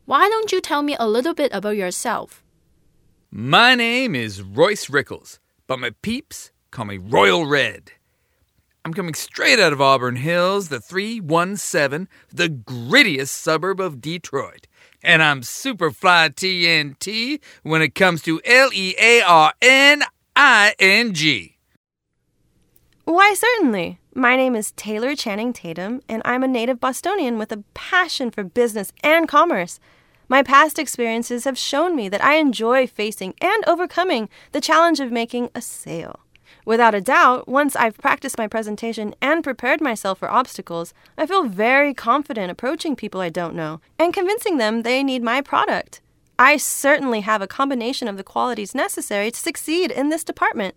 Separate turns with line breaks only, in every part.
Why don't you tell me a little bit about yourself?
My name is Royce Rickles, but my peeps call me Royal Red. I'm coming straight out of Auburn Hills, the 317, the grittiest suburb of Detroit. And I'm super fly TNT when it comes to LEARNING.
Why, certainly. My name is Taylor Channing Tatum, and I'm a native Bostonian with a passion for business and commerce. My past experiences have shown me that I enjoy facing and overcoming the challenge of making a sale. Without a doubt, once I've practiced my presentation and prepared myself for obstacles, I feel very confident approaching people I don't know and convincing them they need my product. I certainly have a combination of the qualities necessary to succeed in this department.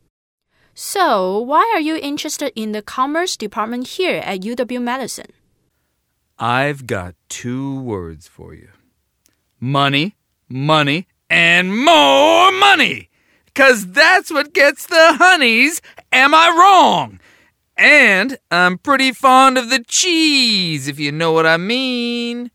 So, why are you interested in the commerce department here at UW-Madison?
I've got 2 words for you. Money, money, and more money! 'Cause that's what gets the honeys, am I wrong? And I'm pretty fond of the cheese, if you know what I mean.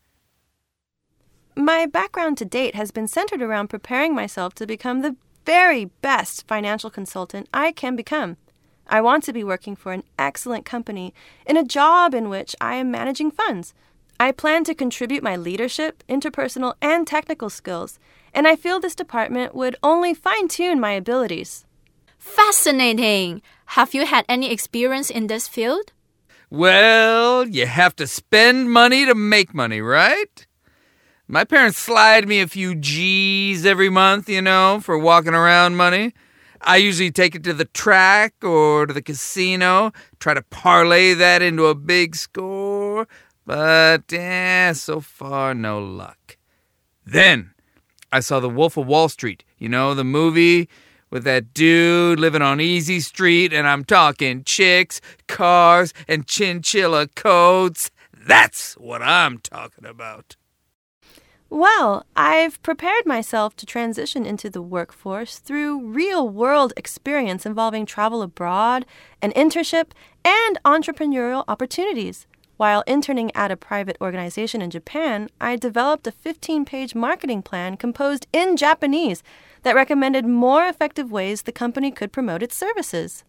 My background to date has been centered around preparing myself to become the very best financial consultant I can become. I want to be working for an excellent company in a job in which I am managing funds. I plan to contribute my leadership, interpersonal, and technical skills, and I feel this department would only fine-tune my abilities.
Fascinating! Have you had any experience in this field?
Well, you have to spend money to make money, right? My parents slide me a few G's every month, for walking around money. I usually take it to the track or to the casino, try to parlay that into a big score, but so far no luck. Then I saw The Wolf of Wall Street, the movie with that dude living on Easy Street, and I'm talking chicks, cars, and chinchilla coats. That's what I'm talking about.
Well, I've prepared myself to transition into the workforce through real-world experience involving travel abroad, an internship, and entrepreneurial opportunities. While interning at a private organization in Japan, I developed a 15-page marketing plan composed in Japanese that recommended more effective ways the company could promote its services.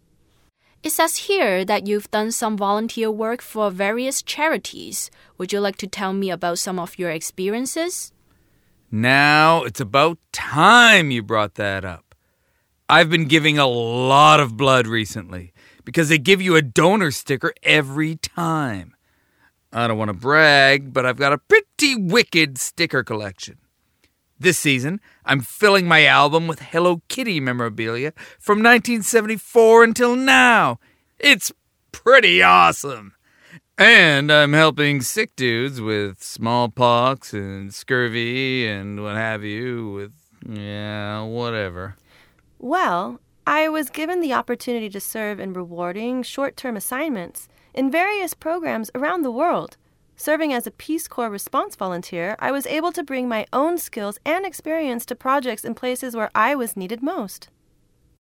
It says here that you've done some volunteer work for various charities. Would you like to tell me about some of your experiences?
Now, it's about time you brought that up. I've been giving a lot of blood recently because they give you a donor sticker every time. I don't want to brag, but I've got a pretty wicked sticker collection. This season, I'm filling my album with Hello Kitty memorabilia from 1974 until now. It's pretty awesome. And I'm helping sick dudes with smallpox and scurvy and what have you with, whatever.
Well, I was given the opportunity to serve in rewarding short-term assignments in various programs around the world. Serving as a Peace Corps response volunteer, I was able to bring my own skills and experience to projects in places where I was needed most.